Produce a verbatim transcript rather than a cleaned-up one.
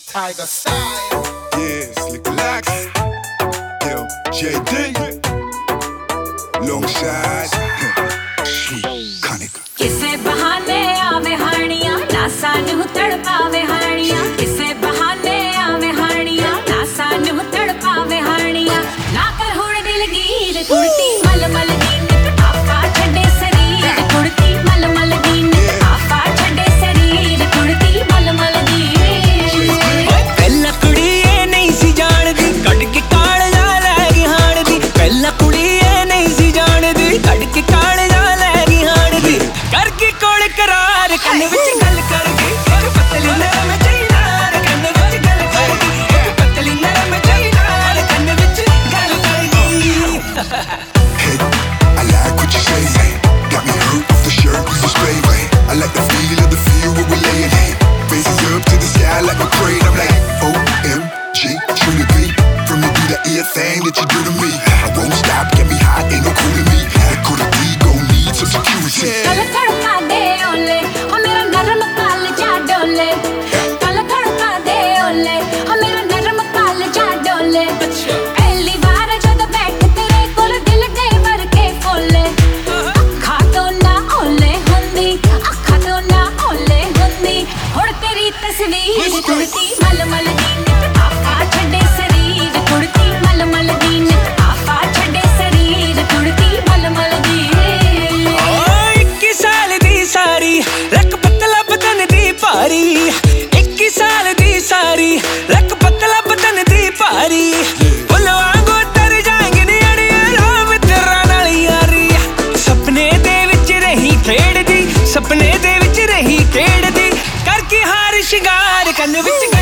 Tiger style. Yeah, Slick Relax. Yo, J D. Long shot. Kanika. ਕਿਸੇ ਬਹਾਨੇ ਆਵੇ ਹਾਣੀਆਂ ਨਾ ਸਾਨੂੰ ਤੜਪਾਵੇ ਹਾਣੀਆਂ ਕਿਸੇ ਬਹਾਨੇ ਆਵੇ ਹਾਣੀਆਂ ਨਾ ਸਾਨੂੰ ਤੜਪਾਵੇ ਹਾਣੀਆਂ ਨਾ ਕਰ ਹੁਣ ਦਿਲਗੀਰ ਕੁੜਤੀ ਮਲ ਮਲ ਦੀ ਨਿਕ ਆਪਾ ਛੱਡੇ ਸਰੀਰ ਕੁੜਤੀ ਮਲ ਮਲ ਦੀ ਨਿਕ ਆਪਾ ਛੱਡੇ ਸਰੀਰ ਕੁੜਤੀ ਮਲ ਮਲ ਦੀ ਪਹਿਲਾਂ ਕੁੜੀ ਇਹ ਨਹੀਂ ਸੀ ਜਾਣਦੀ ਕੱਢ ਕੇ ਕਾਲਜਾ ਲੈ ਗਈ ਹਾਣਦੀ ਪਹਿਲਾਂ ਕੁੜੀ ਇਹ ਨਹੀਂ ਸੀ ਜਾਣਦੀ ਕੱਢ ਕੇ ਕਾਲਜਾ ਲੈ ਗਈ ਹਾਣਦੀ ਕਰਕੇ ਕੋਲ ਕਰਾਰ ਕੰਨ ਵਿੱਚ ਗੱਲ ਕਰ ਗਈ ਇੱਕ ਪਤਲੀ ਨਰਮ ਚੈਨਾਰ ਕੰਨ ਵਿੱਚ ਗੱਲ ਕਰ ਗਈ ਇੱਕ ਪਤਲੀ ਨਰਮ ਚੈਨਾਰ ਕੰਨ ਵਿੱਚ ਗੱਲ ਕਰ ਗਈ Hey, I like what you say. Got me hurt off the shirt, we just play. I like the feel of the feel where we're laying here. Faces up to the sky like a crane. I'm like, O M G, Trinity. From the D to E, a thing that you do to me. I won't stop, get me hot, ain't no cooling me. That could have be, gon' need some security. ਕਲ ਖੜਕਾ ਦੇ ਓਲੇ ਓ ਮੇਰਾ ਨਰਮ ਕਾਲਜਾ ਡੋਲੇ ਕਲ ਖੜਕਾ ਦੇ ਓਲੇ ਓ ਮੇਰਾ ਨਰਮ ਕਾਲਜਾ ਡੋਲੇ ਪਹਿਲੀ ਵਾਰ ਜਦ ਬੈਠ ਤੇਰੇ ਕੋਲ ਦਿਲ ਦੇ ਭਰ ਕੇ ਫੋਲੇ ਅੱਖਾਂ ਤੋਂ ਨਾ ਓਲੇ ਹੁੰਦੀ ਅੱਖਾਂ ਤੋਂ ਨਾ ਓਲੇ ਹੁੰਦੀ ਹੁਣ ਤੇਰੀ ਤਸਵੀਰ ਕੁੜਤੀ ਮਲ ਮਲ ਦੀ ਨਿਕ ਆਪਾ ਛੱਡੇ ਸਰੀਰ ਕੁੜਤੀ ਮਲ ਮਲ ਦੀ ਨਿਕ ਆਪਾ ਛੱਡੇ ਸਰੀਰ ਕੁੜਤੀ ਮਲ ਮਲ ਦੀ ਇੱਕੀ ਸਾਲ ਦੀ ਸਾਰੀ ਲੱਕ ਪਤਲਾ ਬਦਨ ਦੀ ਭਾਰੀ ਇੱਕੀ ਸਾਲ ਦੀ ਸਾਰੀ ਲੱਕ ਪਤਲਾ ਬਦਨ ਦੀ ਭਾਰੀ ਫੁੱਲ ਵਾਂਗੂ ਤਰ ਜਾਏਂਗੇ ਨੀ ਅੜੀਏ ਰਾਮ ਤੇਰਾ ਨਾਲ ਯਾਰੀ ਸੁਪਨੇ ਦੇ ਵਿੱਚ ਰਹੀ ਖੇਡਦੀ ਸੁਪਨੇ ਦੇ ਵਿੱਚ ਰਹੀ ਖੇਡਦੀ ਕਰਕੇ ਹਾਰ ਸ਼ਿੰਗਾਰ ਕੰਨ ਵਿੱਚ